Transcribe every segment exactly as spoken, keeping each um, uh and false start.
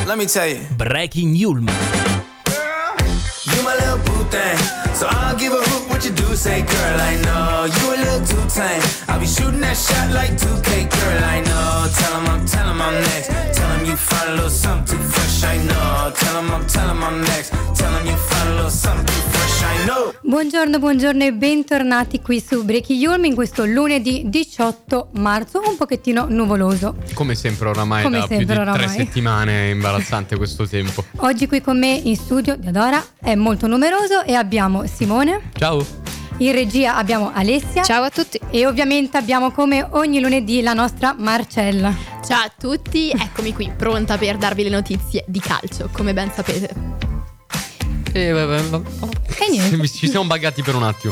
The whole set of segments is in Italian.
let me tell you. Breaking Yulman. You my little boo thing, so I'll give a hoot what you do. Say, girl, I know you a little too tame. I'll be shooting that shot like two K, girl, I know. Tell him I'm, tell him I'm next. Tell him you find a little something too fresh, I know. Tell him I'm, tell him I'm next. Tell him you find a little something too fresh, I know. Buongiorno, buongiorno e bentornati qui su Breaking Yulman in questo lunedì diciotto marzo, un pochettino nuvoloso. Come sempre oramai, Come da sempre, più di oramai. tre settimane, è imbarazzante questo tempo. Oggi qui con me in studio Diadora è molto numeroso e abbiamo Simone. Ciao. In regia abbiamo Alessia. Ciao a tutti. E ovviamente abbiamo come ogni lunedì la nostra Marcella. Ciao a tutti, eccomi qui pronta per darvi le notizie di calcio, come ben sapete. E, vabbè, E niente. ci siamo buggati per un attimo.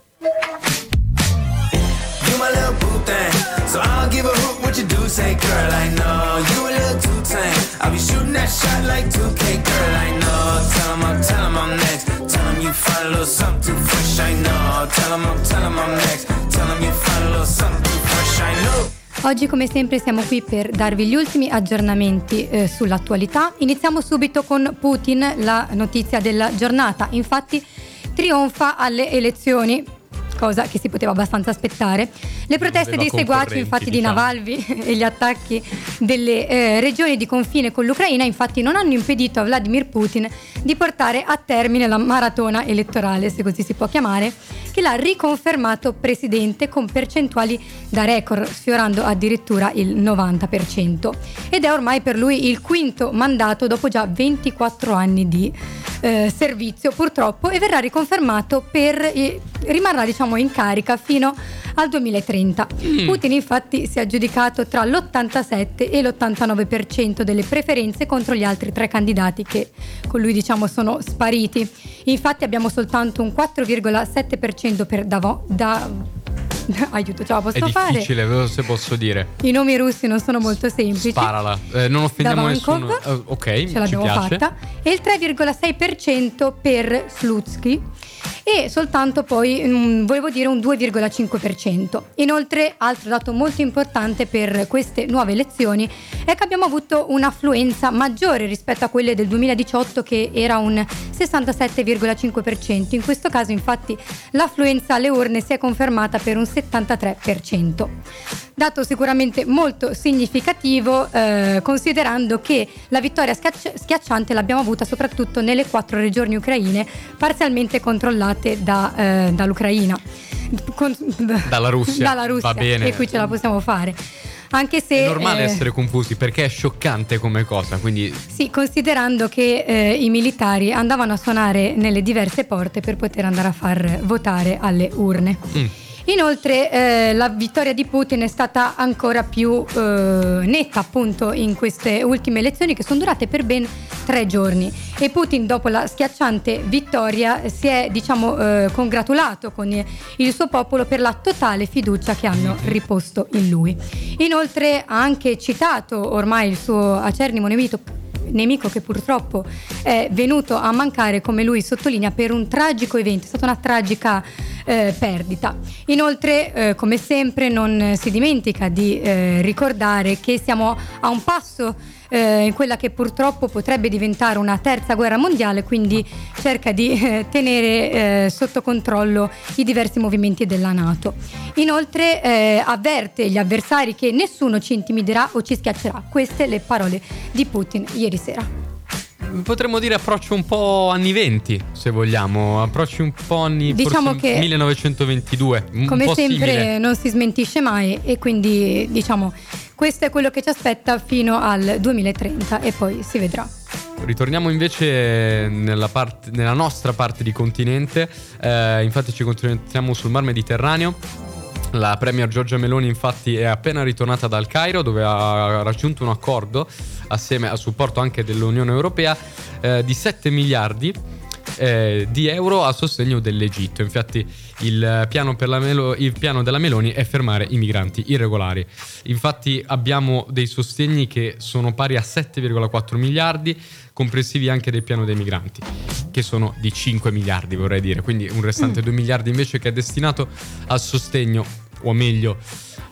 You my little boo thing, so I'll give a hoot what you do. Say, girl, I know you a little too tame. I'll be shooting that shot like two K, girl, I know. Tell him I'm, tell him I'm next. Tell him you find a little something too fresh, I know. Tell him I'm, tell him I'm next. Tell him you find a little something too fresh, I know. Oggi come sempre siamo qui per darvi gli ultimi aggiornamenti eh, sull'attualità. Iniziamo subito con Putin, la notizia della giornata. Infatti trionfa alle elezioni, cosa che si poteva abbastanza aspettare. Le proteste Aveva dei seguaci infatti di diciamo. Navalny e gli attacchi delle eh, regioni di confine con l'Ucraina infatti non hanno impedito a Vladimir Putin di portare a termine la maratona elettorale, se così si può chiamare, che l'ha riconfermato presidente con percentuali da record, sfiorando addirittura il novanta per cento. Ed è ormai per lui il quinto mandato dopo già ventiquattro anni di eh, servizio, purtroppo, e verrà riconfermato per eh, rimarrà diciamo in carica fino al duemilatrenta. Mm. Putin infatti si è aggiudicato tra l'ottantasette e l'ottantanove per cento delle preferenze contro gli altri tre candidati che con lui diciamo sono spariti. Infatti abbiamo soltanto un quattro virgola sette per cento per Davos, da aiuto, ce la posso È fare? difficile, se posso dire. I nomi russi non sono molto semplici. Sparala, eh, non offendiamo Davankov, nessuno. Uh, ok, ce l'abbiamo ci piace. fatta. E il tre virgola sei per cento per Slutsky e soltanto poi mh, volevo dire un due virgola cinque per cento. Inoltre, altro dato molto importante per queste nuove elezioni è che abbiamo avuto un'affluenza maggiore rispetto a quelle del duemiladiciotto, che era un sessantasette virgola cinque per cento. In questo caso infatti l'affluenza alle urne si è confermata per un settantatré per cento. Dato sicuramente molto significativo, eh, considerando che la vittoria schiacci- schiacciante l'abbiamo avuta soprattutto nelle quattro regioni ucraine parzialmente controllate da, eh, dall'Ucraina. Con, Dalla Russia. Dalla Russia. Va bene. E qui ce la possiamo fare. Anche se è normale eh, essere confusi perché è scioccante come cosa, quindi sì, considerando che eh, i militari andavano a suonare nelle diverse porte per poter andare a far votare alle urne. Mm. Inoltre eh, la vittoria di Putin è stata ancora più eh, netta appunto in queste ultime elezioni, che sono durate per ben tre giorni, e Putin dopo la schiacciante vittoria si è diciamo eh, congratulato con il suo popolo per la totale fiducia che hanno riposto in lui. Inoltre ha anche citato ormai il suo acernimo nemico nemico che purtroppo è venuto a mancare, come lui sottolinea, per un tragico evento. È stata una tragica eh, perdita. Inoltre eh, come sempre non si dimentica di eh, ricordare che siamo a un passo eh, in quella che purtroppo potrebbe diventare una terza guerra mondiale, quindi cerca di eh, tenere eh, sotto controllo i diversi movimenti della NATO. Inoltre eh, avverte gli avversari che nessuno ci intimiderà o ci schiaccerà. Queste le parole di Putin ieri sera. potremmo dire approccio un po' anni venti, se vogliamo, approcci un po' anni, diciamo forse che millenovecentoventidue, un come po' sempre simile. Non si smentisce mai, e quindi diciamo questo è quello che ci aspetta fino al duemilatrenta e poi si vedrà. Ritorniamo invece nella, parte, nella nostra parte di continente, eh, infatti ci concentriamo sul Mar Mediterraneo. La premier Giorgia Meloni infatti è appena ritornata dal Cairo, dove ha raggiunto un accordo assieme a supporto anche dell'Unione Europea eh, di sette miliardi eh, di euro a sostegno dell'Egitto. Infatti il piano, per la Melo- il piano della Meloni è fermare i migranti irregolari. Infatti abbiamo dei sostegni che sono pari a sette virgola quattro miliardi, comprensivi anche del piano dei migranti, che sono di cinque miliardi, vorrei dire, quindi un restante mm. due miliardi invece che è destinato al sostegno, o meglio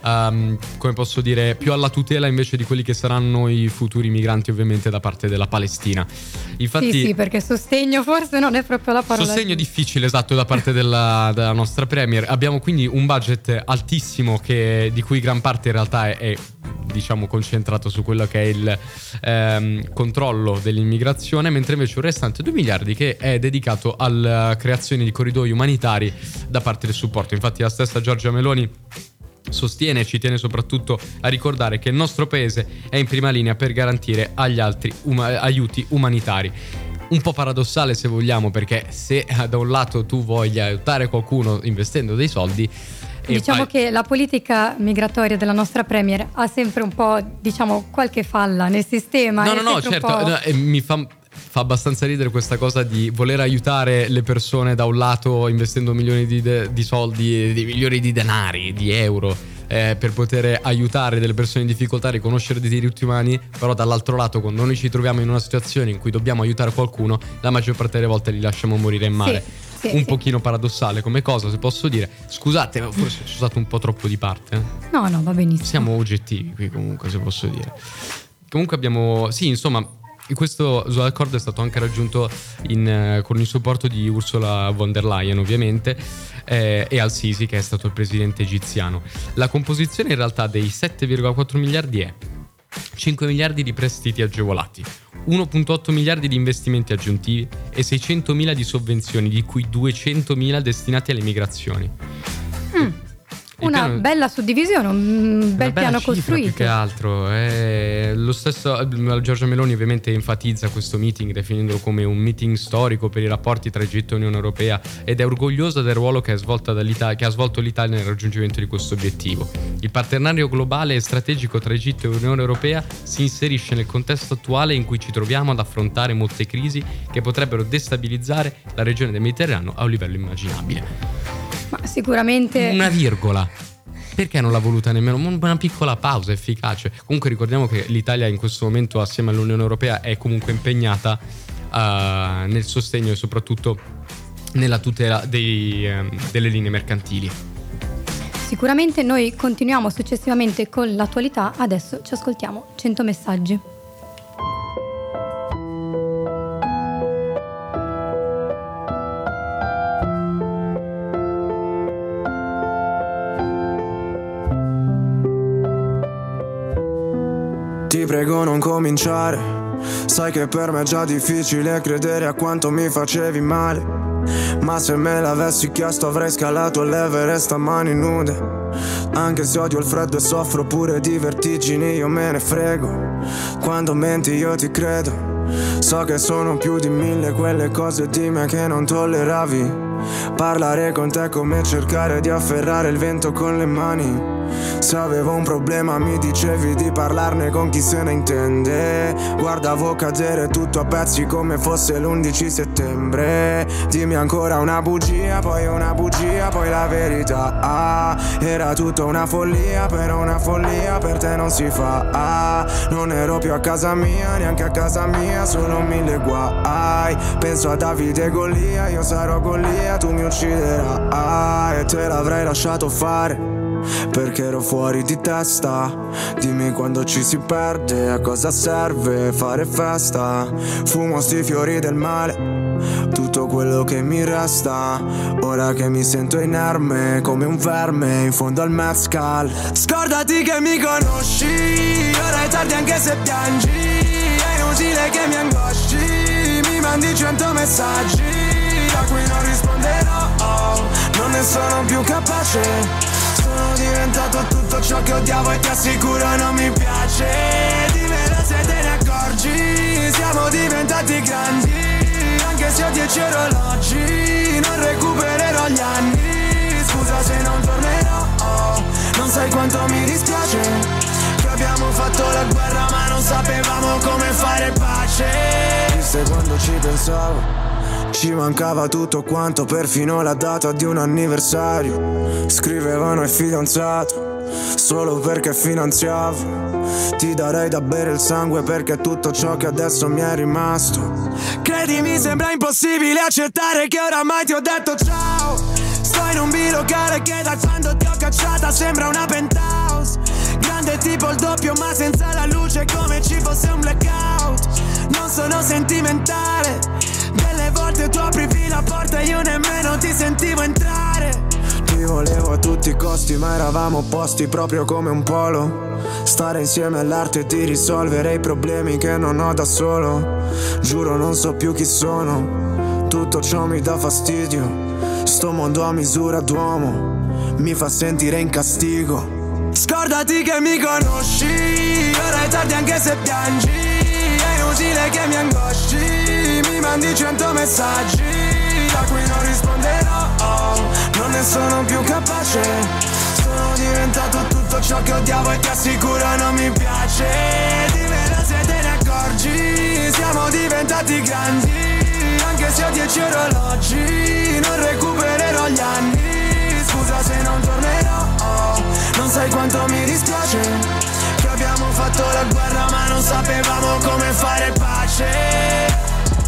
um, come posso dire, più alla tutela invece di quelli che saranno i futuri migranti, ovviamente da parte della Palestina. Infatti, sì, sì, perché sostegno forse non è proprio la parola. Sostegno difficile, esatto, da parte della, della nostra Premier. Abbiamo quindi un budget altissimo che, di cui gran parte in realtà è, è diciamo concentrato su quello che è il ehm, controllo dell'immigrazione, mentre invece un restante due miliardi che è dedicato alla creazione di corridoi umanitari da parte del supporto. Infatti la stessa Giorgia Meloni sostiene e ci tiene soprattutto a ricordare che il nostro paese è in prima linea per garantire agli altri um- aiuti umanitari. Un po' paradossale se vogliamo, perché se da un lato tu voglia aiutare qualcuno investendo dei soldi, diciamo fai... che la politica migratoria della nostra Premier ha sempre un po', diciamo, qualche falla nel sistema. No, no, no, certo, no, e mi fa... Fa abbastanza ridere questa cosa di voler aiutare le persone da un lato investendo milioni di, de- di soldi, di milioni di denari, di euro, eh, per poter aiutare delle persone in difficoltà a riconoscere dei diritti umani, però dall'altro lato quando noi ci troviamo in una situazione in cui dobbiamo aiutare qualcuno, la maggior parte delle volte li lasciamo morire in mare. Sì, sì, un sì. pochino paradossale come cosa, se posso dire. Scusate, ma forse sono stato un po' troppo di parte. Eh? No, no, va benissimo. Siamo oggettivi qui comunque, se posso dire. Comunque abbiamo, sì, insomma, questo accordo è stato anche raggiunto in, eh, con il supporto di Ursula von der Leyen, ovviamente, eh, e al-Sisi, che è stato il presidente egiziano. La composizione in realtà dei sette virgola quattro miliardi è cinque miliardi di prestiti agevolati, uno virgola otto miliardi di investimenti aggiuntivi e seicentomila di sovvenzioni, di cui duecentomila destinati alle migrazioni. Mm. Una piano... bella suddivisione, un bel piano cifra, costruito. Più che altro è lo stesso. Giorgia Meloni ovviamente enfatizza questo meeting definendolo come un meeting storico per i rapporti tra Egitto e Unione Europea ed è orgogliosa del ruolo che, è svolta dall'Italia, che ha svolto l'Italia nel raggiungimento di questo obiettivo. Il partenariato globale e strategico tra Egitto e Unione Europea si inserisce nel contesto attuale in cui ci troviamo ad affrontare molte crisi che potrebbero destabilizzare la regione del Mediterraneo a un livello immaginabile. Ma sicuramente una virgola, perché non l'ha voluta nemmeno una piccola pausa efficace? Comunque ricordiamo che l'Italia in questo momento assieme all'Unione Europea è comunque impegnata uh, nel sostegno e soprattutto nella tutela dei, um, delle linee mercantili. Sicuramente noi continuiamo successivamente con l'attualità. Adesso ci ascoltiamo cento messaggi. Ti prego non cominciare, sai che per me è già difficile credere a quanto mi facevi male. Ma se me l'avessi chiesto avrei scalato l'Everest a mani nude. Anche se odio il freddo e soffro pure di vertigini, io me ne frego. Quando menti io ti credo. So che sono più di mille quelle cose di me che non tolleravi. Parlare con te è come cercare di afferrare il vento con le mani. Se avevo un problema mi dicevi di parlarne con chi se ne intende. Guardavo cadere tutto a pezzi come fosse l'undici settembre. Dimmi ancora una bugia, poi una bugia, poi la verità. Ah, era tutta una follia, però una follia per te non si fa. Ah, non ero più a casa mia, neanche a casa mia, solo mille guai. Penso a Davide e Golia, io sarò Golia, tu mi ucciderai. Ah, e te l'avrei lasciato fare perché ero fuori di testa. Dimmi quando ci si perde, a cosa serve fare festa. Fumo sti fiori del male, tutto quello che mi resta. Ora che mi sento inerme come un verme in fondo al mezcal. Scordati che mi conosci, ora è tardi anche se piangi. È inutile che mi angosci, mi mandi cento messaggi a cui non risponderò, non ne sono più capace. Sono diventato tutto ciò che odiavo e ti assicuro non mi piace. Dimmelo se te ne accorgi, siamo diventati grandi. Anche se ho dieci orologi, non recupererò gli anni. Scusa se non tornerò, non sai quanto mi dispiace che abbiamo fatto la guerra ma non sapevamo come fare pace. Chissà quando ci pensavo, ci mancava tutto quanto, perfino la data di un anniversario. Scrivevano il fidanzato solo perché finanziavo. Ti darei da bere il sangue perché è tutto ciò che adesso mi è rimasto. Credimi, sembra impossibile accettare che oramai ti ho detto ciao. Sto in un bilocale che da quando ti ho cacciata sembra una penthouse. spende tipo il doppio ma senza la luce, come ci fosse un blackout. Non sono sentimentale, delle volte tu aprivi la porta e io nemmeno ti sentivo entrare. Ti volevo a tutti i costi ma eravamo opposti proprio come un polo. Stare insieme all'arte di risolvere i problemi che non ho da solo. Giuro non so più chi sono, tutto ciò mi dà fastidio. Sto mondo a misura d'uomo mi fa sentire in castigo. Scordati che mi conosci, ora è tardi anche se piangi. È inutile che mi angosci, mi mandi cento messaggi da cui non risponderò. Non ne sono più capace, sono diventato tutto ciò che odiavo e ti assicuro non mi piace. Dimmelo se te ne accorgi, siamo diventati grandi. Anche se ho dieci orologi, non recupererò gli anni. Scusa se non tornerò, non sai quanto mi dispiace che abbiamo fatto la guerra ma non sapevamo come fare pace.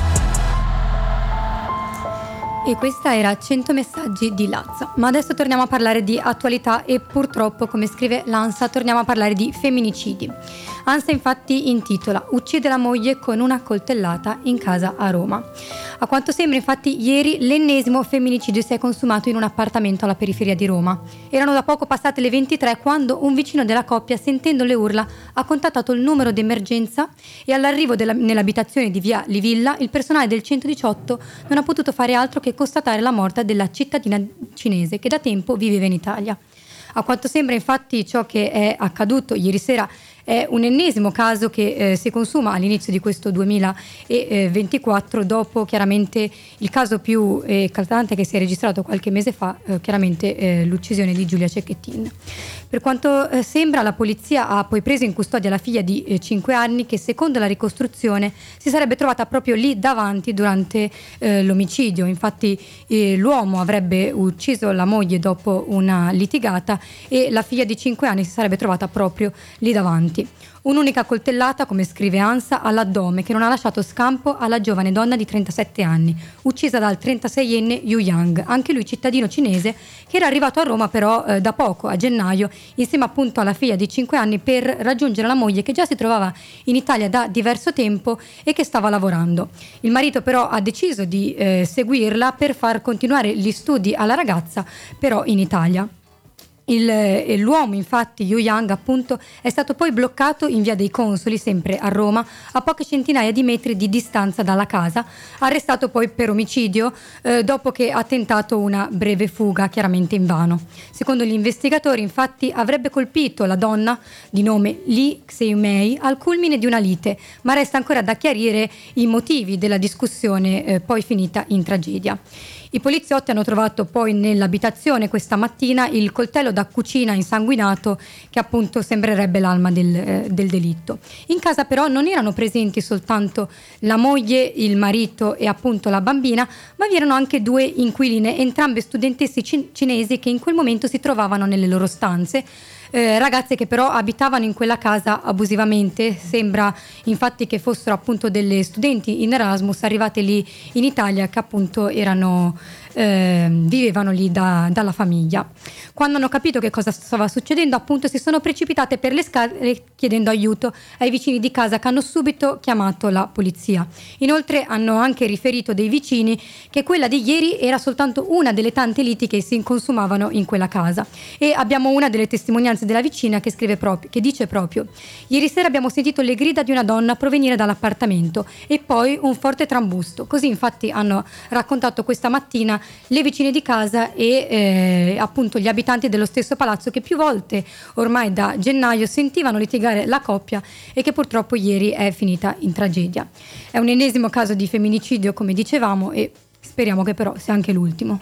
E questa era cento messaggi di Lazza. Ma adesso torniamo a parlare di attualità e purtroppo, come scrive l'ANSA, torniamo a parlare di femminicidi. ANSA infatti intitola "Uccide la moglie con una coltellata in casa a Roma". A quanto sembra infatti ieri l'ennesimo femminicidio si è consumato in un appartamento alla periferia di Roma. Erano da poco passate le ventitré quando un vicino della coppia, sentendo le urla, ha contattato il numero d'emergenza e all'arrivo della, nell'abitazione di via Livilla il personale del centodiciotto non ha potuto fare altro che constatare la morte della cittadina cinese che da tempo viveva in Italia. A quanto sembra infatti ciò che è accaduto ieri sera è un ennesimo caso che eh, si consuma all'inizio di questo duemilaventiquattro, dopo chiaramente il caso più eh, eclatante che si è registrato qualche mese fa, eh, chiaramente eh, l'uccisione di Giulia Cecchettin. Per quanto eh, sembra, la polizia ha poi preso in custodia la figlia di eh, cinque anni che, secondo la ricostruzione, si sarebbe trovata proprio lì davanti durante eh, l'omicidio. Infatti eh, l'uomo avrebbe ucciso la moglie dopo una litigata e la figlia di cinque anni si sarebbe trovata proprio lì davanti. Un'unica coltellata, come scrive ANSA, all'addome che non ha lasciato scampo alla giovane donna di trentasette anni, uccisa dal trentaseienne Yu Yang, anche lui cittadino cinese, che era arrivato a Roma però eh, da poco, a gennaio, insieme appunto alla figlia di cinque anni per raggiungere la moglie che già si trovava in Italia da diverso tempo e che stava lavorando. Il marito però ha deciso di eh, seguirla per far continuare gli studi alla ragazza, però in Italia. Il, l'uomo infatti, Yu Yang appunto, è stato poi bloccato in via dei Consoli, sempre a Roma, a poche centinaia di metri di distanza dalla casa, arrestato poi per omicidio eh, dopo che ha tentato una breve fuga, chiaramente invano. Secondo gli investigatori infatti avrebbe colpito la donna di nome Lee Xeumei al culmine di una lite, ma resta ancora da chiarire i motivi della discussione eh, poi finita in tragedia. I poliziotti hanno trovato poi nell'abitazione questa mattina il coltello da cucina insanguinato che appunto sembrerebbe l'alma del, eh, del delitto. In casa però non erano presenti soltanto la moglie, il marito e appunto la bambina, ma vi erano anche due inquiline, entrambe studentesse cin- cinesi che in quel momento si trovavano nelle loro stanze. Eh, ragazze che però abitavano in quella casa abusivamente. Sembra infatti che fossero appunto delle studenti in Erasmus arrivate lì in Italia, che appunto erano eh, vivevano lì da, dalla famiglia. Quando hanno capito che cosa stava succedendo, appunto si sono precipitate per le scale chiedendo aiuto ai vicini di casa, che hanno subito chiamato la polizia. Inoltre hanno anche riferito dei vicini che quella di ieri era soltanto una delle tante liti che si consumavano in quella casa. E abbiamo una delle testimonianze della vicina che scrive proprio, che dice proprio: ieri sera abbiamo sentito le grida di una donna provenire dall'appartamento e poi un forte trambusto. Così infatti hanno raccontato questa mattina le vicine di casa e eh, appunto gli abitanti dello stesso palazzo, che più volte ormai da gennaio sentivano litigare la coppia e che purtroppo ieri è finita in tragedia. È un ennesimo caso di femminicidio, come dicevamo, e speriamo che però sia anche l'ultimo.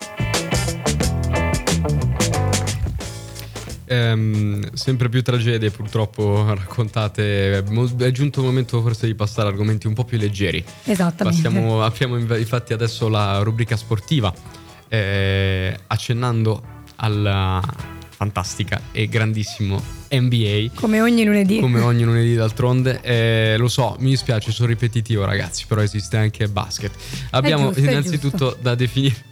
Ehm, sempre più tragedie purtroppo raccontate. È giunto il momento forse di passare a argomenti un po' più leggeri. Esattamente. Passiamo, abbiamo infatti adesso la rubrica sportiva, eh, accennando alla fantastica e grandissimo N B A. Come ogni lunedì. Come ogni lunedì d'altronde. Eh, lo so, mi dispiace, sono ripetitivo ragazzi, però esiste anche basket. Abbiamo giusto, innanzitutto da definire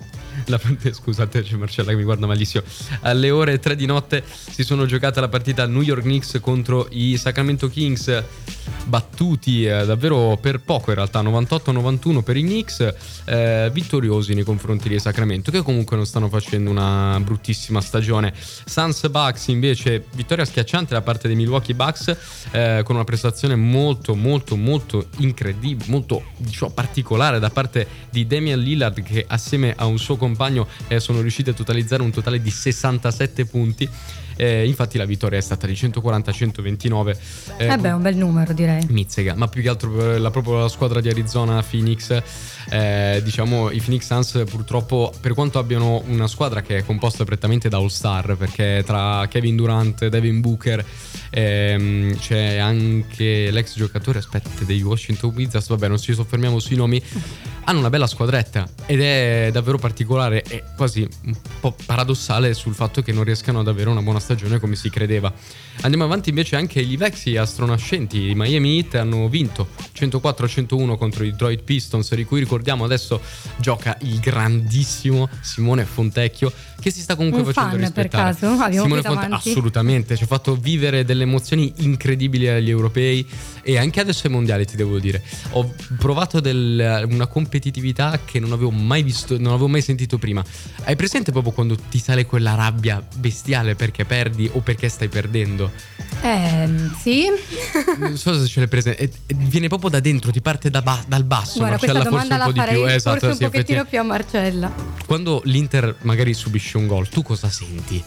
la, scusate, c'è Marcella che mi guarda malissimo. Alle ore tre di notte si sono giocate la partita New York Knicks contro i Sacramento Kings, battuti eh, davvero per poco in realtà, novantotto a novantuno per i Knicks, eh, vittoriosi nei confronti dei Sacramento, che comunque non stanno facendo una bruttissima stagione. Suns Bucks invece, vittoria schiacciante da parte dei Milwaukee Bucks, eh, con una prestazione molto molto molto incredibile, molto diciamo particolare da parte di Damian Lillard, che assieme a un suo compagno eh, sono riusciti a totalizzare un totale di sessantasette punti. Eh, infatti la vittoria è stata di centoquaranta a centoventinove. Eh, eh beh, un bel numero, direi. Mizzega, ma più che altro la, proprio la squadra di Arizona, Phoenix. Eh, diciamo i Phoenix Suns purtroppo, per quanto abbiano una squadra che è composta prettamente da all-star, perché tra Kevin Durant, Devin Booker, ehm, c'è anche l'ex giocatore aspetta dei Washington Wizards, vabbè non ci soffermiamo sui nomi, hanno una bella squadretta ed è davvero particolare e quasi un po' paradossale sul fatto che non riescano ad avere una buona stagione come si credeva. Andiamo avanti invece, anche gli vecchi astronascenti i Miami Heat hanno vinto centoquattro a centouno contro i Detroit Pistons, di cui ricordiamo adesso gioca il grandissimo Simone Fontecchio, che si sta comunque un facendo fan rispettare. Per caso? Abbiamo Simone Fontecchio assolutamente ci ha fatto vivere delle emozioni incredibili agli europei e anche adesso ai mondiali, ti devo dire. Ho provato del, una competitività che non avevo mai visto, non avevo mai sentito prima. Hai presente proprio quando ti sale quella rabbia bestiale perché perdi o perché stai perdendo? Eh, sì. Non so se ce l'hai presente. Viene proprio da dentro, ti parte da ba- dal basso. Guarda, Marcella, questa domanda forse un la po' di farei più. Esatto, forse un sì, pochettino più a Marcella. Quando l'Inter magari subisce un gol, tu cosa senti?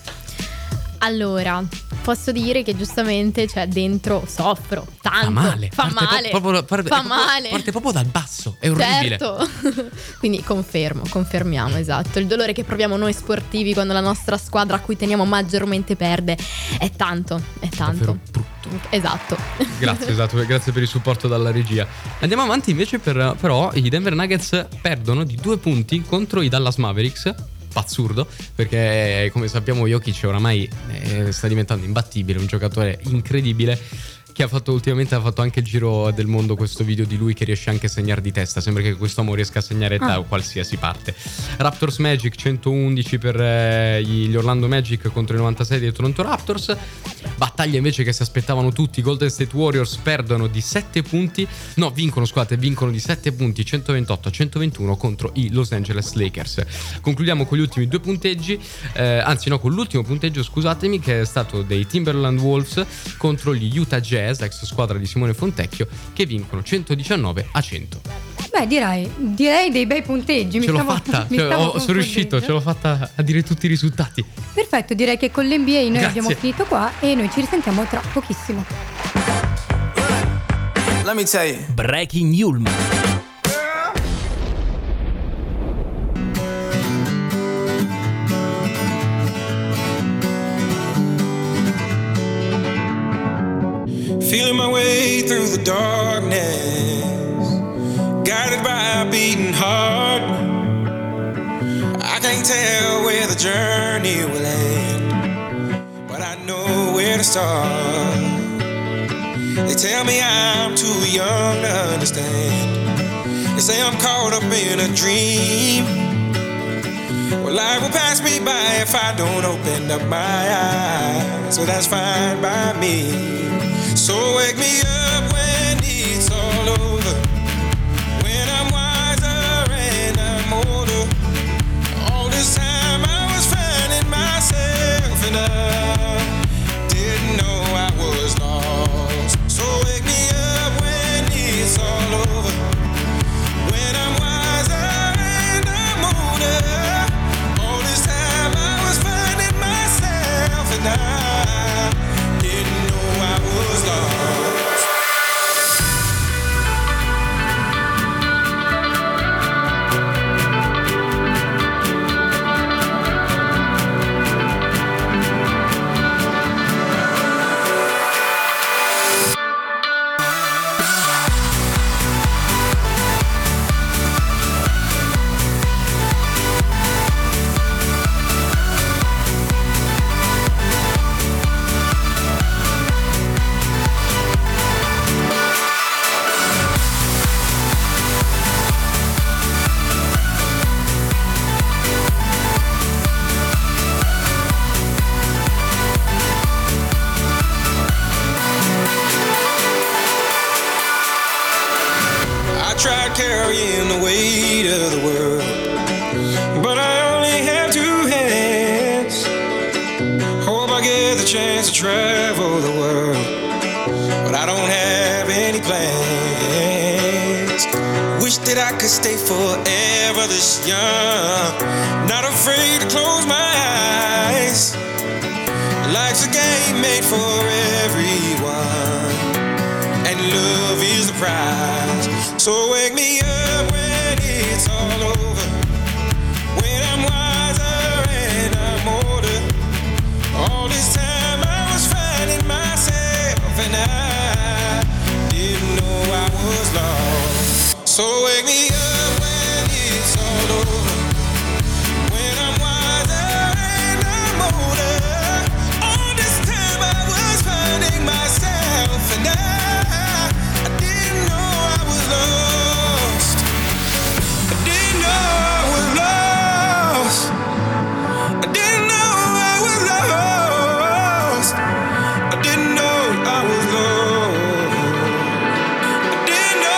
Allora, posso dire che giustamente, cioè, dentro soffro tanto. Fa male. Fa parte male. Po- proprio, parte, fa proprio, male. Parte proprio dal basso. È orribile. Certo. Quindi confermo, confermiamo, esatto. Il dolore che proviamo noi sportivi quando la nostra squadra a cui teniamo maggiormente perde è tanto, è tanto. Davvero brutto. Esatto. Grazie, esatto, grazie per il supporto dalla regia. Andiamo avanti invece, per, però i Denver Nuggets perdono di due punti contro i Dallas Mavericks. Assurdo, perché come sappiamo Jokic oramai eh, sta diventando imbattibile, un giocatore incredibile che ha fatto ultimamente, ha fatto anche il giro del mondo questo video di lui che riesce anche a segnare di testa. Sembra che quest'uomo riesca a segnare da ah. qualsiasi parte. Raptors Magic centoundici per eh, gli Orlando Magic contro i novantasei dei Toronto Raptors. Battaglia invece che si aspettavano tutti. I Golden State Warriors perdono di sette punti, no vincono scusate vincono di sette punti, centoventotto a centoventuno contro i Los Angeles Lakers. Concludiamo con gli ultimi due punteggi, eh, anzi no con l'ultimo punteggio scusatemi, che è stato dei Timberland Wolves contro gli Utah Jazz, l'ex squadra di Simone Fontecchio, che vincono centodiciannove a cento. Beh, direi, direi dei bei punteggi. Ce mi l'ho stavo, fatta, mi cioè, stavo ho, sono riuscito, ce l'ho fatta a dire tutti i risultati. Perfetto, direi che con l'N B A noi Grazie. abbiamo finito qua e noi ci risentiamo tra pochissimo. Let me tell you. Breaking Yulm. Feeling my way through the darkness, guided by a beating heart. I can't tell where the journey will end, but I know where to start. They tell me I'm too young to understand. They say I'm caught up in a dream. Well, life will pass me by if I don't open up my eyes, so that's fine by me. So wake me up when it's all over, when I'm wiser and I'm older. All this time I was finding myself and I didn't know I was lost. So wake me up when it's all over, when I'm wiser and I'm older. All this time I was finding myself and I didn't know I was lost. tried carrying the weight of the world, but I only have two hands. Hope I get the chance to travel the world, but I don't have any plans. Wish that I could stay forever this young, not afraid to close my eyes. Life's a game made for everyone, and love is the prize. So wake me up when it's all over, when I'm wiser and I'm older. All this time I was finding myself, and I didn't know I was lost. So wake me up when it's all over, when I'm wiser and I'm older. All this time I was finding myself, and I, I didn't know I was lost. I didn't know I was lost. I didn't know I was lost. I didn't know I was lost. I didn't know.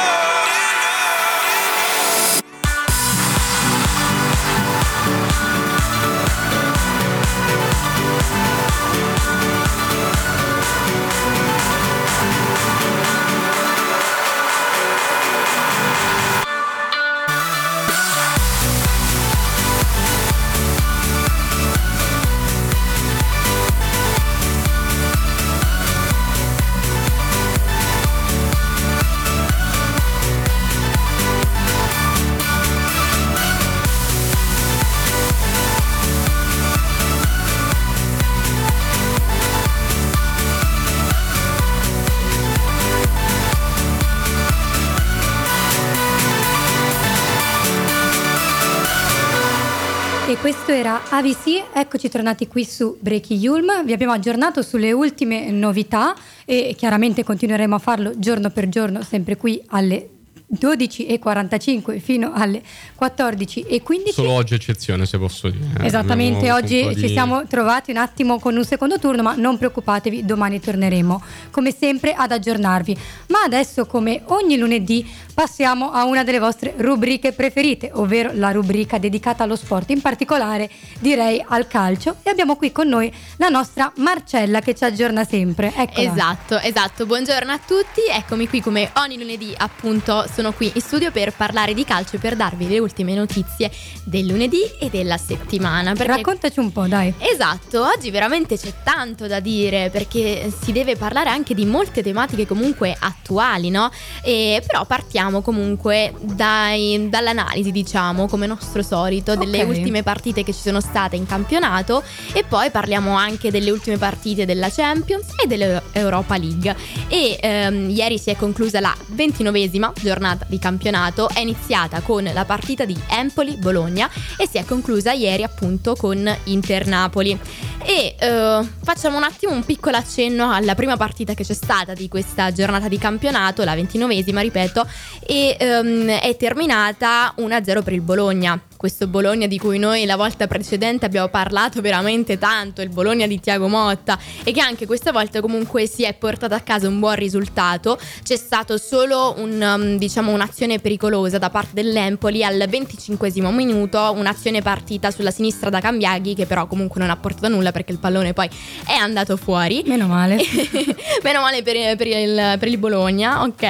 E questo era A V C, eccoci tornati qui su Breaking Yulm, vi abbiamo aggiornato sulle ultime novità e chiaramente continueremo a farlo giorno per giorno, sempre qui alle dodici e quarantacinque fino alle quattordici e quindici. Solo oggi eccezione, se posso dire. Esattamente, Abbiamo oggi un po' ci di- siamo trovati un attimo con un secondo turno, ma non preoccupatevi, domani torneremo come sempre ad aggiornarvi. Ma adesso, come ogni lunedì, passiamo a una delle vostre rubriche preferite, ovvero la rubrica dedicata allo sport, in particolare direi al calcio, e abbiamo qui con noi la nostra Marcella che ci aggiorna sempre. Eccola. Esatto, esatto. Buongiorno a tutti. Eccomi qui come ogni lunedì, appunto, sono qui in studio per parlare di calcio e per darvi le ultime notizie del lunedì e della settimana. Perché... Raccontaci un po', dai. Esatto, oggi veramente c'è tanto da dire perché si deve parlare anche di molte tematiche comunque attuali, no? E però partiamo comunque dai, dall'analisi, diciamo, come nostro solito, delle Ok. ultime partite che ci sono state in campionato, e poi parliamo anche delle ultime partite della Champions e dell'Europa League. E ehm, ieri si è conclusa la ventinovesima giornata di campionato, è iniziata con la partita di Empoli-Bologna e si è conclusa ieri appunto con Inter-Napoli. E eh, facciamo un attimo un piccolo accenno alla prima partita che c'è stata di questa giornata di campionato, la ventinovesima, ripeto, e ehm, è terminata uno a zero per il Bologna. Questo Bologna di cui noi la volta precedente abbiamo parlato veramente tanto, il Bologna di Thiago Motta, e che anche questa volta comunque si è portato a casa un buon risultato. C'è stato solo un, um, diciamo un'azione pericolosa da parte dell'Empoli al venticinquesimo minuto, un'azione partita sulla sinistra da Cambiaghi che però comunque non ha portato a nulla perché il pallone poi è andato fuori. Meno male. Meno male per, per, il, per il Bologna, ok.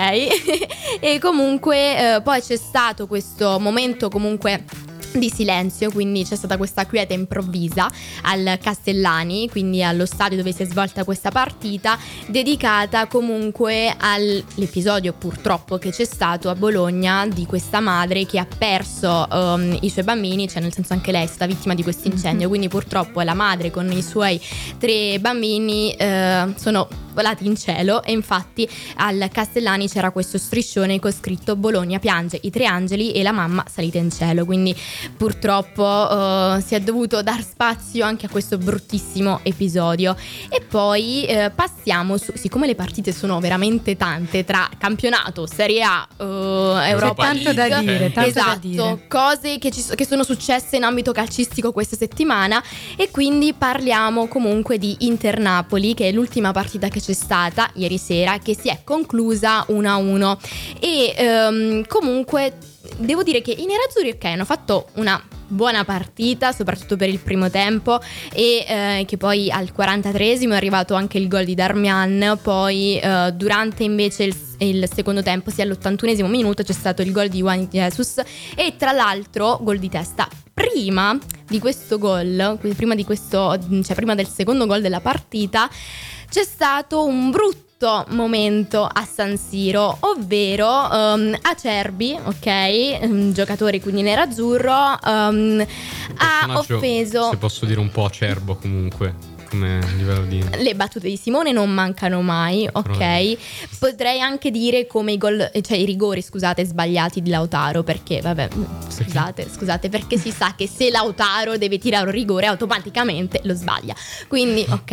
E comunque eh, poi c'è stato questo momento comunque di silenzio, quindi c'è stata questa quiete improvvisa al Castellani, quindi allo stadio dove si è svolta questa partita, dedicata comunque all'episodio purtroppo che c'è stato a Bologna di questa madre che ha perso um, i suoi bambini, cioè nel senso anche lei è stata vittima di questo incendio, mm-hmm. quindi purtroppo la madre con i suoi tre bambini eh, sono volati in cielo, e infatti al Castellani c'era questo striscione con scritto Bologna piange i tre angeli e la mamma salita in cielo, quindi purtroppo uh, si è dovuto dar spazio anche a questo bruttissimo episodio. E poi uh, passiamo su, siccome le partite sono veramente tante tra campionato, Serie A, uh, Europa tanto League, da dire, tanto esatto, da dire. cose che, ci, che sono successe in ambito calcistico questa settimana, e quindi parliamo comunque di Inter-Napoli, che è l'ultima partita che c'è c'è stata ieri sera, che si è conclusa uno a uno. E um, comunque devo dire che i nerazzurri, ok, hanno fatto una buona partita, soprattutto per il primo tempo, e eh, che poi al quarantatreesimo è arrivato anche il gol di Darmian. Poi eh, durante invece il, il secondo tempo, sia all'ottantunesimo minuto, c'è stato il gol di Juan Jesus, e tra l'altro gol di testa. Prima di questo gol, prima di questo, cioè prima del secondo gol della partita, c'è stato un brutto momento a San Siro, ovvero um, Acerbi, ok, um, giocatore quindi nerazzurro, um, ha offeso, se posso dire un po' acerbo comunque come livello di... Le battute di Simone non mancano mai, ok. Potrei anche dire come i gol, cioè i rigori, scusate, sbagliati di Lautaro, perché vabbè, scusate, scusate, perché si sa che se Lautaro deve tirare un rigore automaticamente lo sbaglia. Quindi, ok.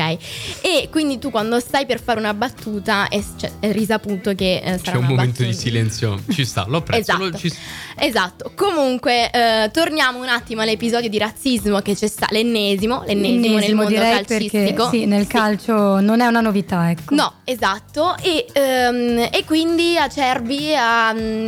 E quindi tu quando stai per fare una battuta è, cioè, è risaputo che eh, sarà c'è un una momento battuta. di silenzio, ci sta, lo apprezzo. Esatto. Lo, ci... Esatto. Comunque eh, torniamo un attimo all'episodio di razzismo che c'è stato, l'ennesimo, l'ennesimo, nel mondo calcistico. Perché, sì, nel calcio sì. Non è una novità, ecco. No, esatto. E, um, e quindi Acerbi ha,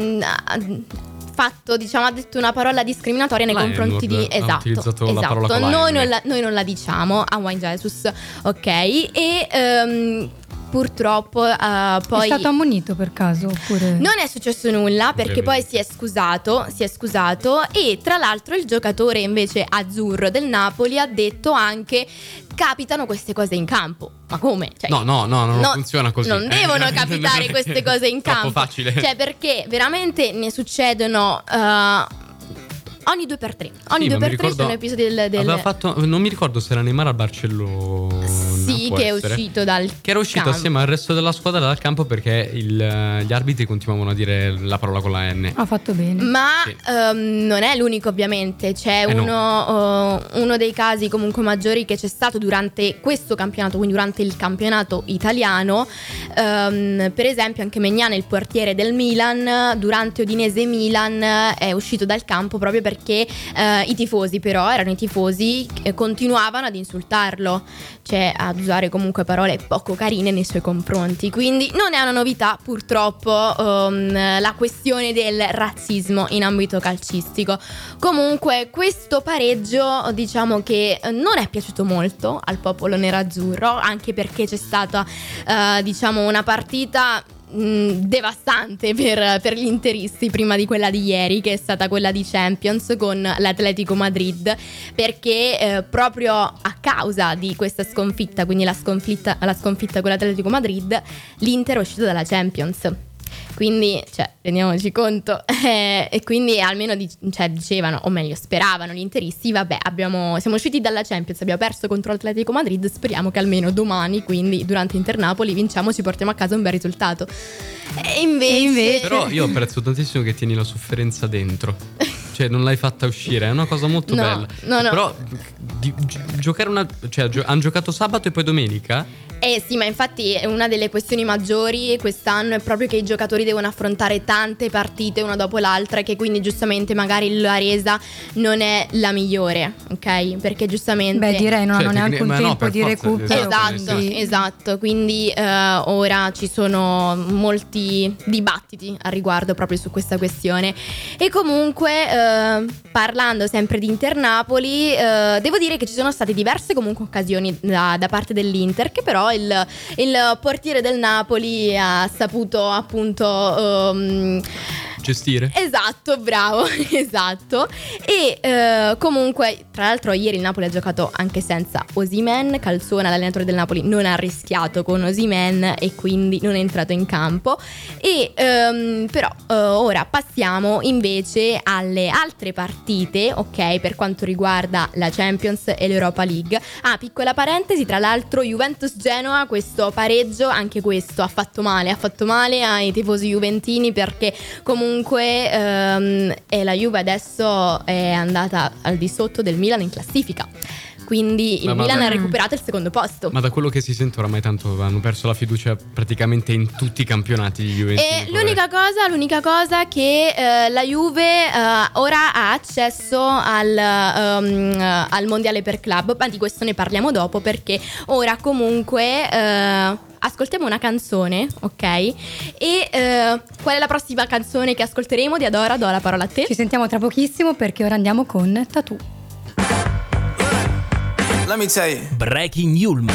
ha fatto, diciamo, ha detto una parola discriminatoria nei Lionel confronti di... ha Esatto, utilizzato esatto. la parola Noi non la, noi non la diciamo a Juan Jesus, ok. E... Um, purtroppo uh, poi è stato ammonito per caso oppure... Non è successo nulla, perché Ovviamente. poi si è scusato, si è scusato e tra l'altro il giocatore invece azzurro del Napoli ha detto anche: capitano queste cose in campo. Ma come? Cioè, no, no, no, non no, funziona così. Non devono capitare queste cose in campo. Troppo facile. Cioè, perché veramente ne succedono uh, ogni due per tre. Ogni sì, due per ricordo, tre sono episodi del, del... aveva fatto, non mi ricordo se era Neymar al Barcellona. Sì, che è uscito dal Che era uscito campo. assieme al resto della squadra dal campo perché il, gli arbitri continuavano a dire la parola con la N. Ha fatto bene. Ma Sì. um, non è l'unico, ovviamente. C'è Eh uno, no. uh, uno dei casi comunque maggiori che c'è stato durante questo campionato, quindi durante il campionato italiano. Um, per esempio anche Maignan, il portiere del Milan, durante Udinese Milan è uscito dal campo proprio perché uh, i tifosi, però erano i tifosi che continuavano ad insultarlo, cioè ad usare comunque parole poco carine nei suoi confronti. Quindi non è una novità, purtroppo, um, la questione del razzismo in ambito calcistico. Comunque questo pareggio, diciamo che non è piaciuto molto al popolo nerazzurro, anche perché c'è stata uh, diciamo una partita devastante per, per gli interisti prima di quella di ieri, che è stata quella di Champions con l'Atletico Madrid, perché eh, proprio a causa di questa sconfitta, quindi la sconfitta, la sconfitta con l'Atletico Madrid, l'Inter è uscito dalla Champions. Quindi, cioè, rendiamoci conto. Eh, e quindi almeno di, cioè, dicevano, o meglio speravano gli interisti: vabbè, abbiamo, siamo usciti dalla Champions, abbiamo perso contro l'Atletico Madrid, speriamo che almeno domani, quindi durante Inter-Napoli, vinciamo, ci portiamo a casa un bel risultato. E invece, e invece... Però io apprezzo tantissimo che tieni la sofferenza dentro. Cioè non l'hai fatta uscire, è una cosa molto no, bella. no, no. Però di, gi- giocare una... Cioè gio- hanno giocato sabato e poi domenica? Eh sì, ma infatti una delle questioni maggiori quest'anno è proprio che i giocatori devono affrontare tante partite una dopo l'altra, e che quindi giustamente magari la resa non è la migliore, ok? Perché giustamente... Beh, direi non Cioè, hanno neanche un ma no, tempo per di forza, recupero. Esatto, quindi- esatto, quindi eh, ora ci sono molti dibattiti a riguardo proprio su questa questione. E comunque eh, parlando sempre di Inter-Napoli, eh, devo dire che ci sono state diverse comunque occasioni da, da parte dell'Inter, che però il, il portiere del Napoli ha saputo appunto um, Gestire? Esatto, bravo, esatto. E eh, comunque, tra l'altro, ieri il Napoli ha giocato anche senza Osimhen. Calzona, l'allenatore del Napoli, non ha rischiato con Osimhen e quindi non è entrato in campo. E ehm, però eh, ora passiamo invece alle altre partite, ok, per quanto riguarda la Champions e l'Europa League. Ah, piccola parentesi, tra l'altro Juventus-Genoa, questo pareggio, anche questo ha fatto male, ha fatto male ai tifosi juventini, perché comunque Comunque ehm, e la Juve adesso è andata al di sotto del Milan in classifica. quindi il Ma- ma- Milan ma- ha recuperato il secondo posto. Ma da quello che si sente oramai tanto hanno perso la fiducia praticamente in tutti i campionati di Juventus. E l'unica cosa, l'unica cosa che eh, la Juve eh, ora ha accesso al, ehm, al mondiale per club, ma di questo ne parliamo dopo, perché ora comunque eh, ascoltiamo una canzone, ok? E eh, qual è la prossima canzone che ascolteremo? Di Adora, do la parola a te. Ci sentiamo tra pochissimo perché ora andiamo con Tattoo. Let me tell you. Breaking Yulm.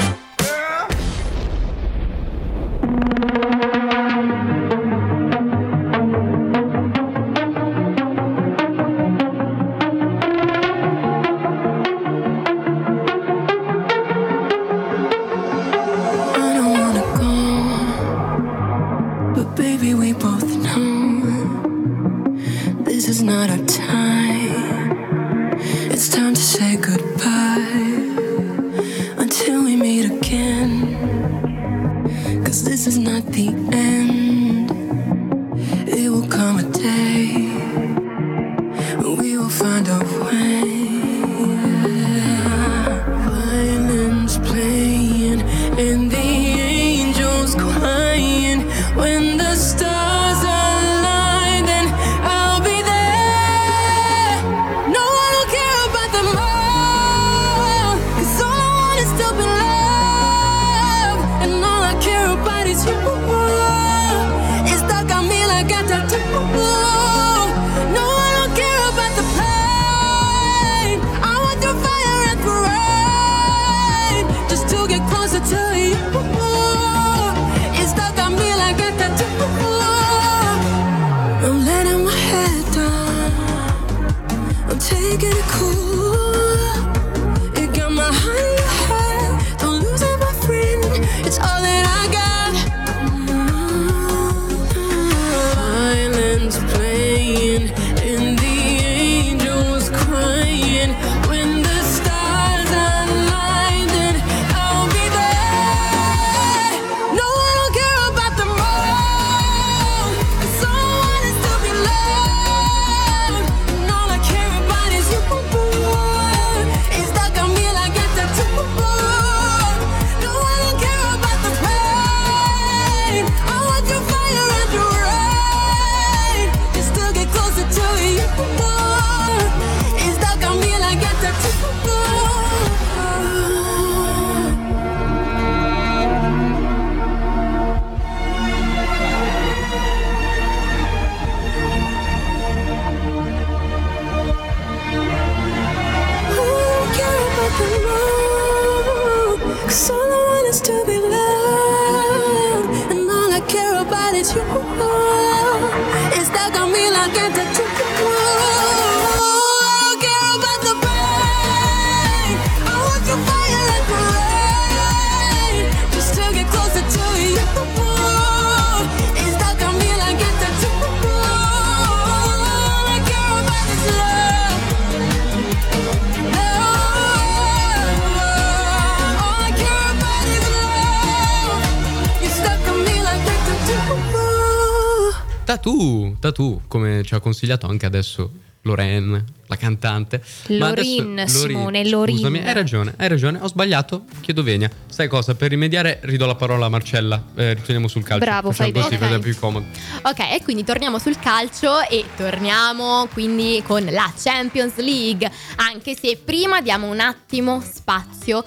Tattoo, Tattoo, come ci ha consigliato anche adesso Lorraine, la cantante. Lorin, Simone, Lorin. Scusami, hai ragione, hai ragione, ho sbagliato, chiedo venia. Sai cosa? Per rimediare ridò la parola a Marcella. Eh, riteniamo sul calcio. Bravo, Facciamo fai così, bene. per più comodo. Ok, e quindi torniamo sul calcio e torniamo quindi con la Champions League, anche se prima diamo un attimo spazio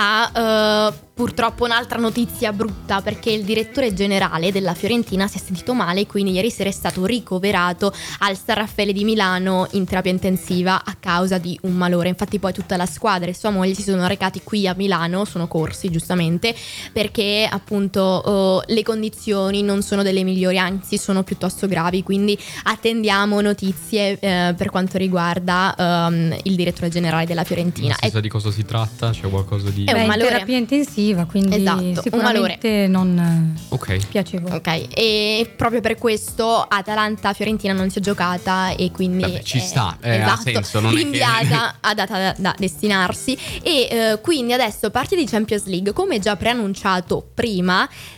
a uh, purtroppo un'altra notizia brutta, perché il direttore generale della Fiorentina si è sentito male, quindi ieri sera è stato ricoverato al San Raffaele di Milano in terapia intensiva a causa di un malore. Infatti poi tutta la squadra e sua moglie si sono recati qui a Milano, sono corsi giustamente, perché appunto uh, le condizioni non sono delle migliori, anzi sono piuttosto gravi, quindi attendiamo notizie uh, per quanto riguarda um, il direttore generale della Fiorentina. Non si sa di cosa si tratta, c'è qualcosa di... È un Beh, in malore. terapia intensiva, quindi Esatto, sicuramente non Ok. piacevole. Ok, e proprio per questo Atalanta-Fiorentina non si è giocata e quindi Vabbè, ci è- sta, eh, ha esatto, senso, non è che- rinviata a data da, da destinarsi. E eh, quindi adesso partita di Champions League, come già preannunciato prima,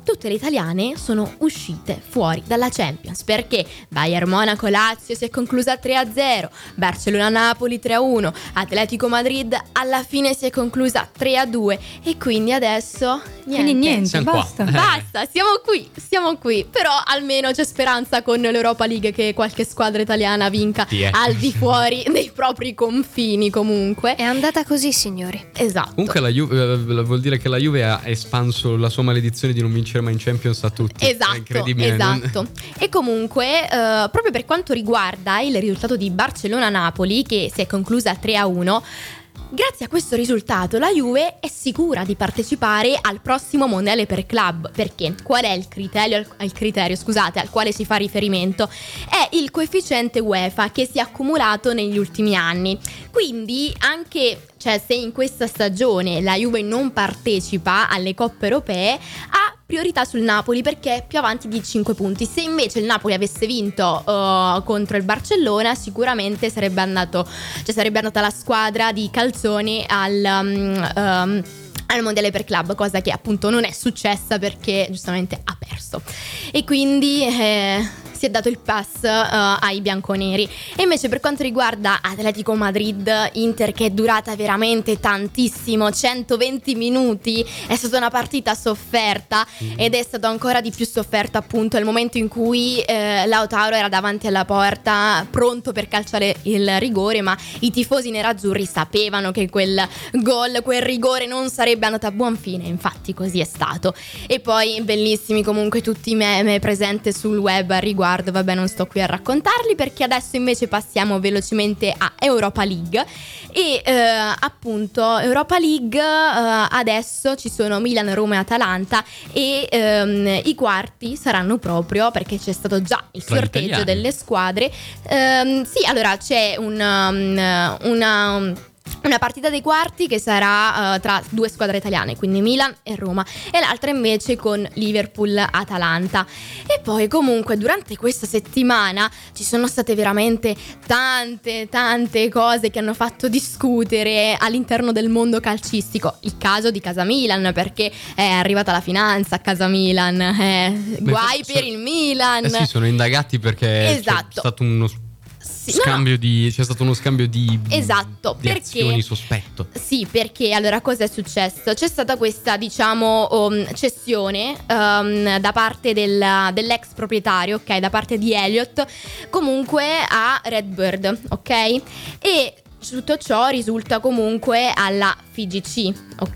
tutte le italiane sono uscite fuori dalla Champions, perché Bayern Monaco-Lazio si è conclusa tre a zero, Barcellona-Napoli tre a uno, Atletico Madrid alla fine si è conclusa tre a due, e quindi adesso niente, Quindi niente, Siamo basta. qua. basta, siamo qui, siamo qui, però almeno c'è speranza con l'Europa League che qualche squadra italiana vinca Sì, eh. al di fuori dei propri confini comunque. È andata così, signori. Esatto. Comunque la Juve, eh, vuol dire che la Juve ha espanso la sua maledizione di non vincere mai in Champions a tutti. È Esatto, incredibile. non- esatto. E comunque, eh, proprio per quanto riguarda il risultato di Barcellona-Napoli, che si è conclusa tre a uno, grazie a questo risultato la Juve è sicura di partecipare al prossimo mondiale per club. Perché? Qual è il criterio, il criterio scusate, al quale si fa riferimento? È il coefficiente UEFA che si è accumulato negli ultimi anni. Quindi anche, cioè, se in questa stagione la Juve non partecipa alle coppe europee, ha priorità sul Napoli perché è più avanti di cinque punti. Se invece il Napoli avesse vinto uh, contro il Barcellona, sicuramente sarebbe andato, cioè sarebbe andata la squadra di Calzoni al um, um, al mondiale per club, cosa che appunto non è successa perché giustamente ha perso, e quindi eh, si è dato il pass uh, ai bianconeri. E invece per quanto riguarda Atletico Madrid-Inter, che è durata veramente tantissimo, centoventi minuti, è stata una partita sofferta, ed è stato ancora di più sofferto appunto il momento in cui eh, Lautaro era davanti alla porta pronto per calciare il rigore, ma i tifosi nerazzurri sapevano che quel gol, quel rigore non sarebbe andato a buon fine, infatti così è stato. E poi bellissimi comunque tutti i meme presenti sul web al riguardo, vabbè non sto qui a raccontarli, perché adesso invece passiamo velocemente a Europa League. E eh, appunto Europa League, eh, adesso ci sono Milan, Roma e Atalanta, e ehm, i quarti saranno proprio, perché c'è stato già il Tra gli sorteggio italiani. delle squadre. Ehm, sì, allora c'è un, um, una Una partita dei quarti che sarà uh, tra due squadre italiane, quindi Milan e Roma, e l'altra invece con Liverpool-Atalanta. E poi comunque durante questa settimana ci sono state veramente tante tante cose che hanno fatto discutere all'interno del mondo calcistico. Il caso di Casa Milan, perché è arrivata la finanza a Casa Milan, eh, guai infatti per so- il Milan. Eh sì, sono indagati perché Esatto. c'è stato uno Sì, no, no. scambio di c'è stato uno scambio di Esatto, di perché- azioni sospetto. Sì, perché allora cosa è successo? C'è stata questa, diciamo, um, cessione um, da parte del, dell'ex proprietario, ok, da parte di Elliott, comunque a Redbird, ok? E tutto ciò risulta comunque alla F G C,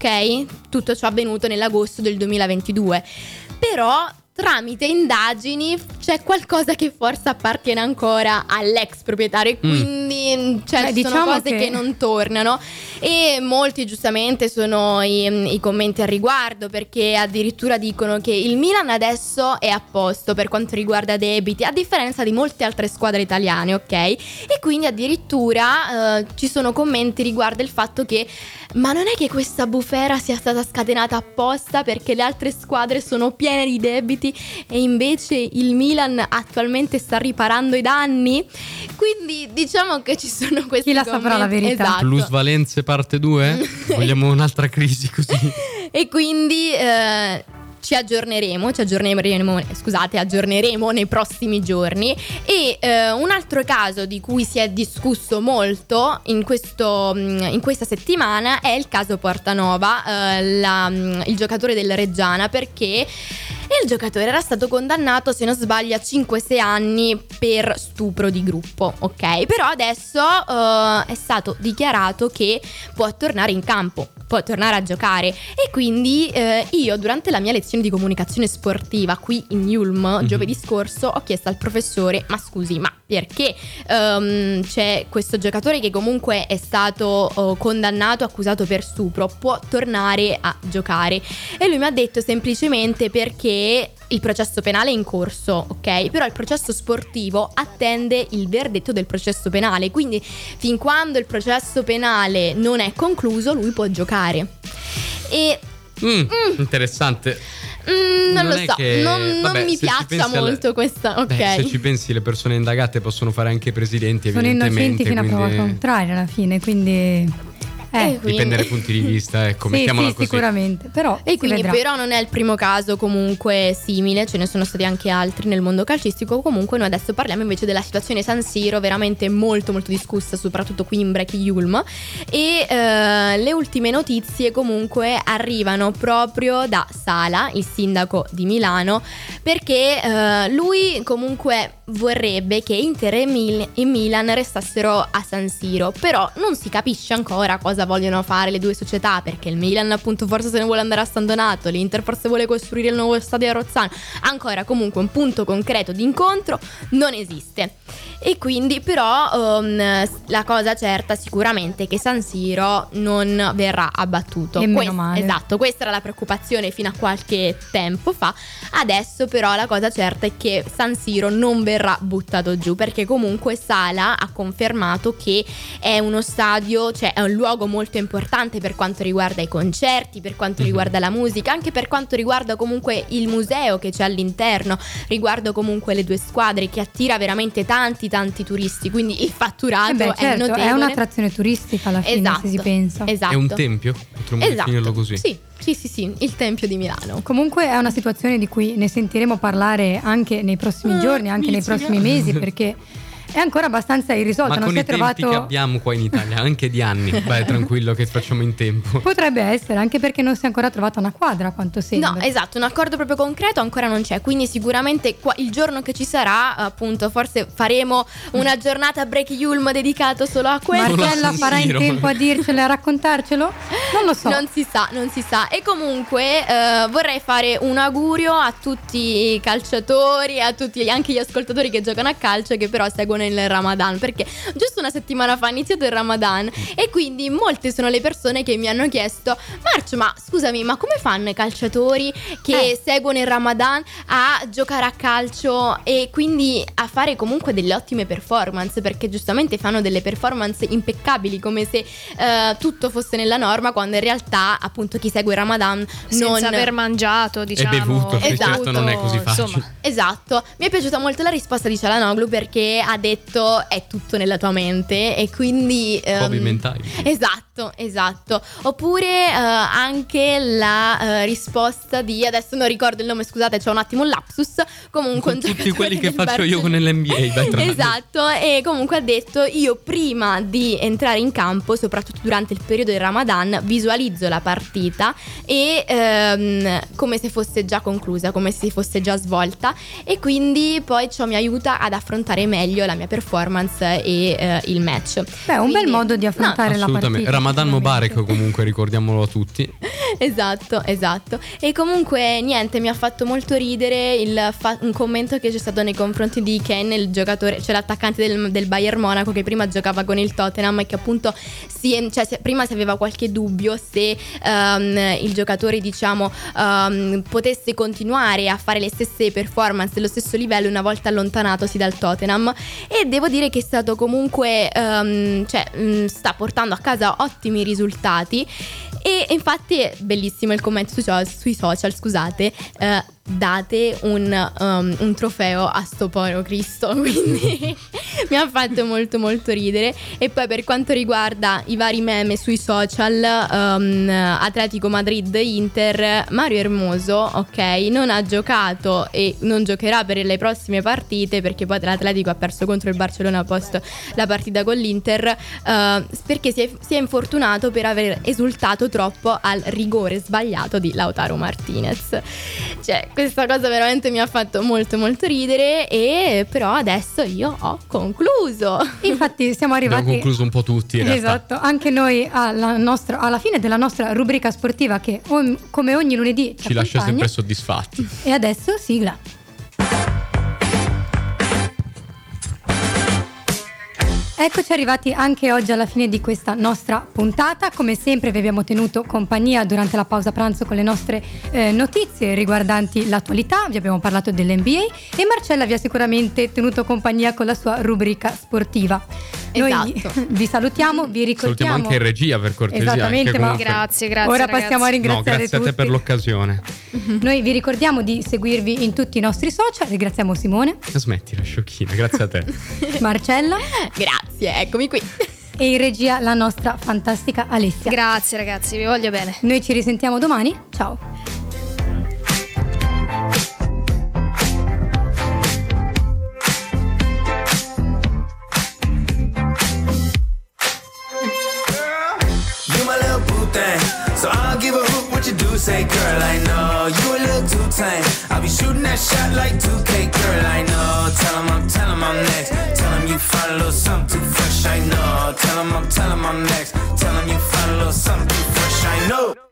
ok? Tutto ciò è avvenuto nell'agosto del duemilaventidue. Però tramite indagini c'è qualcosa che forse appartiene ancora all'ex proprietario, e quindi cioè, Beh, ci sono diciamo cose che... che- non tornano, e molti giustamente sono i, i commenti al riguardo, perché addirittura dicono che il Milan adesso è a posto per quanto riguarda debiti, a differenza di molte altre squadre italiane, ok? E quindi addirittura eh, ci sono commenti riguardo il fatto che ma non è che questa bufera sia stata scatenata apposta perché le altre squadre sono piene di debiti e invece il Milan attualmente sta riparando i danni? Quindi diciamo che ci sono questi Chi la saprà la commenti. verità? Esatto. Plusvalenze parte due? Vogliamo un'altra crisi così? E quindi eh, ci aggiorneremo, ci aggiorneremo, scusate, aggiorneremo nei prossimi giorni. E eh, un altro caso di cui si è discusso molto in, questo, in questa settimana è il caso Portanova, eh, la, il giocatore del Reggiana, perché il giocatore era stato condannato, se non sbaglio, a cinque sei anni per stupro di gruppo, ok? Però adesso eh, è stato dichiarato che può tornare in campo, può tornare a giocare. E quindi eh, io durante la mia lezione di comunicazione sportiva qui in Ulm mm-hmm. giovedì scorso ho chiesto al professore: ma scusi, ma perché um, c'è questo giocatore che comunque è stato uh, condannato, accusato per stupro, può tornare a giocare? E lui mi ha detto semplicemente perché il processo penale è in corso, ok? Però il processo sportivo attende il verdetto del processo penale, quindi fin quando il processo penale non è concluso lui può giocare. E Mm, Mm. Interessante. mm, non, Non lo è so, che- non, non vabbè, mi se ci piaccia pensi alle- molto questa, ok? Beh, se ci pensi, le persone indagate possono fare anche presidenti, Sono evidentemente. innocenti fino a prova quindi- contraria alla fine, quindi Eh, quindi- Dipende dai punti di vista, ecco, sì, mettiamola sì, così. sicuramente. Però E si quindi vedrà. però non è il primo caso comunque simile, ce ne sono stati anche altri nel mondo calcistico. Comunque noi adesso parliamo invece della situazione San Siro, veramente molto molto discussa, soprattutto qui in Break Yulm. E eh, le ultime notizie comunque arrivano proprio da Sala, il sindaco di Milano, perché eh, lui comunque vorrebbe che Inter e, Mil- e Milan restassero a San Siro, però non si capisce ancora cosa vogliono fare le due società, perché il Milan appunto forse se ne vuole andare a San Donato, l'Inter forse vuole costruire il nuovo stadio a Rozzano. Ancora comunque un punto concreto di incontro non esiste. E quindi però um, la cosa certa sicuramente è che San Siro non verrà abbattuto. E meno Quest- male. Esatto, questa era la preoccupazione fino a qualche tempo fa. Adesso però la cosa certa è che San Siro non verrà buttato giù, perché comunque Sala ha confermato che è uno stadio, cioè è un luogo molto importante per quanto riguarda i concerti, per quanto Mhm. riguarda la musica, anche per quanto riguarda comunque il museo che c'è all'interno, riguardo comunque le due squadre, che attira veramente tanti tanti turisti, quindi il fatturato Eh beh, è certo, notevole. è un'attrazione turistica alla fine, Esatto, se si pensa. esatto. È un tempio? Potremmo Esatto. definirlo così. Sì, sì, sì, sì, il Tempio di Milano. Comunque è una situazione di cui ne sentiremo parlare anche nei prossimi Ah, giorni, anche nei mizzica. prossimi mesi, perché è ancora abbastanza irrisolta. Ma Non con si i è tempi trovato. che abbiamo qua in Italia, anche di anni, vai tranquillo che facciamo in tempo. Potrebbe essere, anche perché non si è ancora trovata una quadra, a quanto sembra. No, esatto, un accordo proprio concreto ancora non c'è, quindi sicuramente qua- il giorno che ci sarà, appunto, forse faremo una giornata Break Yulm dedicato solo a questo. Solo a Marcella San farà in Siro. tempo a dircelo e a raccontarcelo? Non lo so. Non si sa, non si sa. E comunque eh, vorrei fare un augurio a tutti i calciatori, a tutti anche gli ascoltatori che giocano a calcio e che però seguono il Ramadan, perché giusto una settimana fa è iniziato il Ramadan e quindi molte sono le persone che mi hanno chiesto: Marcio, ma scusami, ma come fanno i calciatori che Eh. seguono il Ramadan a giocare a calcio e quindi a fare comunque delle ottime performance? Perché giustamente fanno delle performance impeccabili, come se eh, tutto fosse nella norma, quando in realtà appunto chi segue il Ramadan Senza non aver mangiato, diciamo, bevuto, sì, certo, non è così facile. insomma. Esatto, mi è piaciuta molto la risposta di Cialanoglu, perché ha detto è tutto nella tua mente e quindi Fobi ehm, mentali. Esatto, esatto. Oppure eh, anche la eh, risposta di, adesso non ricordo il nome, scusate, c'ho un attimo un lapsus. Comunque un Con tutti giocatore quelli che del faccio io con Barcellona. l'N B A, dai, tra l'altro. Esatto, e comunque ha detto: io prima di entrare in campo, soprattutto durante il periodo del Ramadan, visualizzo la partita e ehm, come se fosse già conclusa, come se fosse già svolta, e quindi poi ciò mi aiuta ad affrontare meglio la mia performance e eh, il match. Beh, è un bel Quindi- modo di affrontare la Assolutamente. partita. Ramadan sicuramente. Mubarak, comunque, ricordiamolo a tutti. Esatto, esatto. E comunque niente, mi ha fatto molto ridere il fa- un commento che c'è stato nei confronti di Ken, il giocatore, cioè l'attaccante del, del Bayern Monaco, che prima giocava con il Tottenham e che appunto si, cioè, se- prima si aveva qualche dubbio se ehm, il giocatore, diciamo, ehm, potesse continuare a fare le stesse performance dello stesso livello una volta allontanatosi dal Tottenham, e devo dire che è stato comunque ehm, cioè mh, sta portando a casa ottimi risultati. E infatti è bellissimo il commento sui, so- sui social, scusate, eh, date un, um, un trofeo a sto povero Cristo, quindi mi ha fatto molto molto ridere. E poi per quanto riguarda i vari meme sui social, um, Atletico Madrid-Inter, Mario Hermoso, ok, non ha giocato e non giocherà per le prossime partite, perché poi l'Atletico ha perso contro il Barcellona post la partita con l'Inter, uh, perché si è, si è infortunato per aver esultato troppo al rigore sbagliato di Lautaro Martinez. Cioè, questa cosa veramente mi ha fatto molto molto ridere, e però adesso io ho concluso. Infatti siamo Abbiamo arrivati concluso un po' tutti, in realtà. Esatto, anche noi alla, nostra, alla fine della nostra rubrica sportiva che om- come ogni lunedì ci, Ci lascia accompagna. sempre soddisfatti. E adesso sigla. Eccoci arrivati anche oggi alla fine di questa nostra puntata. Come sempre vi abbiamo tenuto compagnia durante la pausa pranzo con le nostre eh, notizie riguardanti l'attualità. Vi abbiamo parlato dell'N B A e Marcella vi ha sicuramente tenuto compagnia con la sua rubrica sportiva. Noi Esatto. vi salutiamo, vi ricordiamo. Salutiamo anche in regia, per cortesia. Esattamente, che ma comunque- Grazie, grazie. Ora ragazzi. passiamo a No, ringraziare grazie a te tutti. per l'occasione. Noi vi ricordiamo di seguirvi in tutti i nostri social. Ringraziamo Simone, Smettila, sciocchina, grazie a te. Marcella Grazie, eccomi qui. e in regia la nostra fantastica Alessia. Grazie ragazzi, vi voglio bene. Noi ci risentiamo domani, ciao. You my little boo thing, so I'll give a hoot what you do. Say, girl, I know you a little too tame. I'll be shooting that shot like two K, girl, I know. Tell 'em I'm, tell 'em I'm next. Tell 'em you find a little something too fresh, I know. Tell 'em I'm, tell 'em I'm next. Tell 'em you find a little something too fresh, I know.